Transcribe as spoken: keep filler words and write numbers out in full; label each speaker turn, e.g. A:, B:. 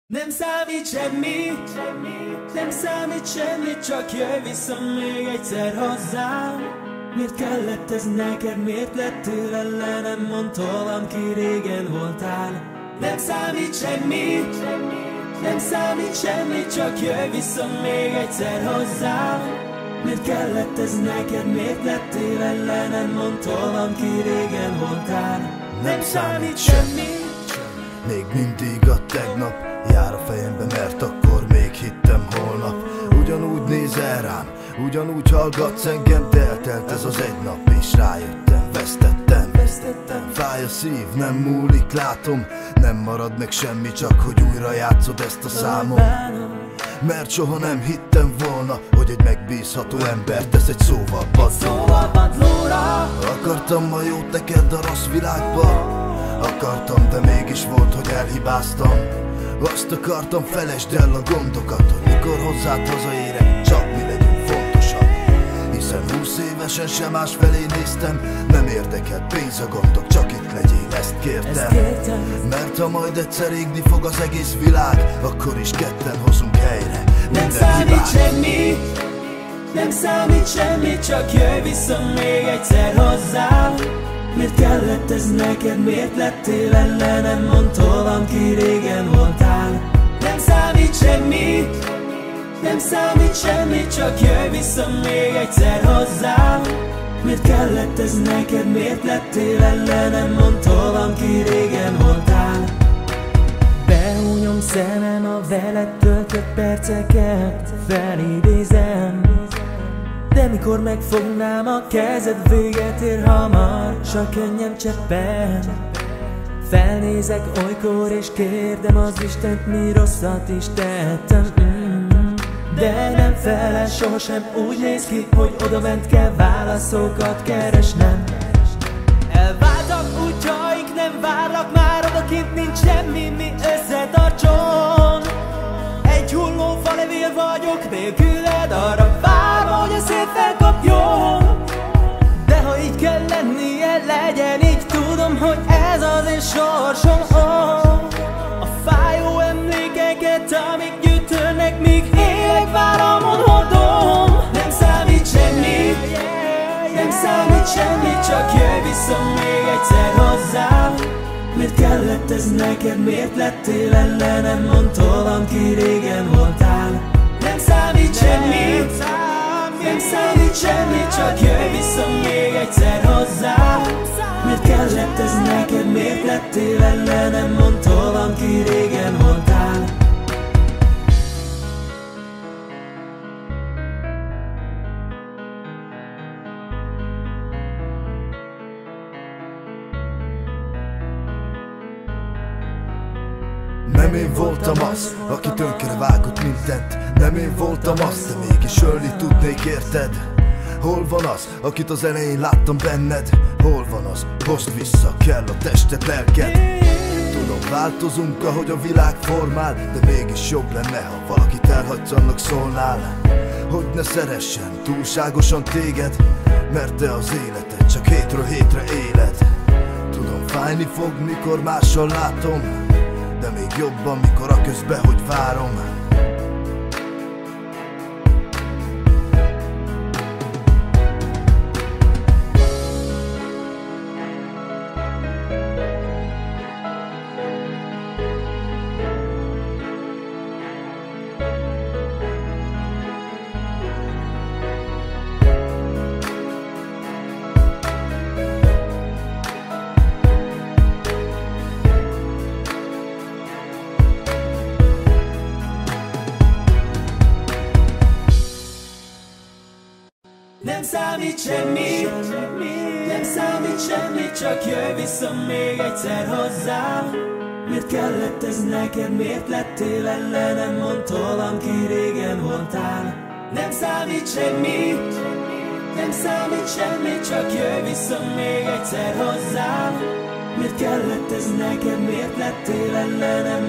A: Nem számít semmi, nem számít semmi, csak jöjj vissza még egyszer hozzám. Miért kellett ez neked, miért lettél ellenem, mondd tovább, ki régen voltál. Nem számít semmi, nem számít semmi, csak jöjj vissza még egyszer hozzám. Miért kellett ez neked, miért lettél ellenem, mondd tovább, ki régen voltál. Nem számít semmi,
B: még mindig a tegnap jár a fejembe, mert akkor még hittem holnap. Ugyanúgy nézel rám, ugyanúgy hallgatsz engem, de eltelt ez az egy nap, és rájöttem, vesztettem, vesztettem. Fáj a szív, nem múlik, látom, nem marad meg semmi, csak hogy újra játszod ezt a számot. Mert soha nem hittem volna, hogy egy megbízható ember tesz egy szóval padlóra. Akartam ma jót neked a rossz világba, akartam, de mégis volt, hogy elhibáztam. Azt akartam, felejtsd el a gondokat, hogy mikor hozzád hazaérek, csak mi legyünk fontosak. Hiszen húsz évesen sem más felé néztem, nem érdekelt pénz a gondok, csak itt legyél, ezt kértem. Mert ha majd egyszer égni fog az egész világ, akkor is ketten hozunk helyre
A: nem számít semmi, nem számít semmi, csak jöjj vissza még egyszer hozzám. Miért kellett ez neked, miért lettél ellenem, mondd tovább, ki régen voltál. Nem számít semmi, nem számít semmi, csak jöjj vissza még egyszer hozzám. Miért kellett ez neked, miért lettél ellenem, mondd tovább, ki régen voltál. Behúnyom szemem a veled töltött perceket, felidézem. De mikor megfognám a kezed, véget ér hamar, s a könnyem cseppen. Felnézek olykor és kérdem az Istent, mi rosszat is tettem. mm. De nem felel sohasem, úgy néz ki, hogy odabent kell válaszokat keresnem. Elváltak útjaink, nem várlak már, odakint nincs semmi, mi összetartson. Egy hulló falevél vagyok nélküled, arra várom, hogy a szél felkapjon. De ha így kell lennie, legyen így, tudom, hogy ez az én sorsom. oh. A fájó emlékeket, amik gyűjtőnek, míg élek, váramon hordom. Nem számít semmi, nem számít semmi, csak jöjj vissza még egyszer hozzám. Miért kellett ez neked, miért lettél ellenem, mondd tovább, ki régen voltál. Nem számít semmi, nem számít semmi, csak jöjj vissza még egyszer hozzám. Miért kellett ez neked, miért lettél ellenem, mondd tovább, ki régen voltál.
B: Nem én voltam az, aki tönkre vágott mindent. Nem én voltam az, de mégis ölni tudnék, érted? Hol van az, akit az elején láttam benned? Hol van az, hozd vissza, kell a tested, lelked. Tudom, változunk, ahogy a világ formál, de mégis jobb lenne, ha valakit elhagysz, annak szólnál. Hogy ne szeressen túlságosan téged, mert te az életed csak hétről hétre éled. Tudom, fájni fog, mikor mással látom, de még jobban, mikor a közben, hogy várom.
A: Nem számít semmi, nem számít semmi, csak jöjj vissza még egyszer hozzám. Miért kellett ez neked, miért lettél ellenem, mondd tovább, ki régen voltál. Nem számít semmi, nem számít semmi, csak jöjj vissza még egyszer hozzám. Miért kellett ez neked, miért lettél ellenem,